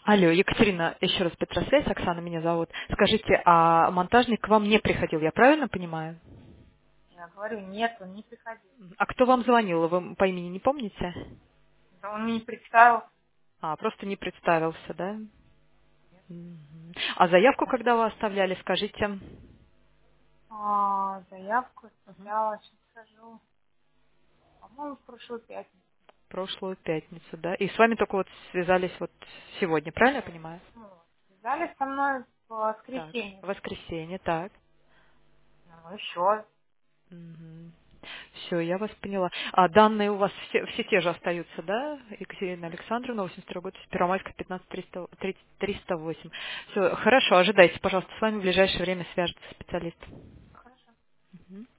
Алло, Екатерина, еще раз Петросвязь, Оксана меня зовут. Скажите, а монтажник к вам не приходил, я правильно понимаю? Я говорю, нет, он не приходил. А кто вам звонил, вы по имени не помните? Да он мне не представил. А, просто не представился, да? Нет. Мгм. А заявку, когда вы оставляли, скажите? Заявку Мгм. оставляла, сейчас скажу, по-моему, в прошлую пятницу. Прошлую пятницу, да? И с вами только вот связались вот сегодня, правильно я Нет, понимаю? ну, связались со мной в Так, воскресенье. воскресенье, так. Ну, еще. Все, я вас поняла. А данные у вас все те же остаются, да? Екатерина Александровна, 82 год, Первомайская, 15 308. Все, хорошо, ожидайте, пожалуйста, с вами в ближайшее время свяжется специалист. Хорошо.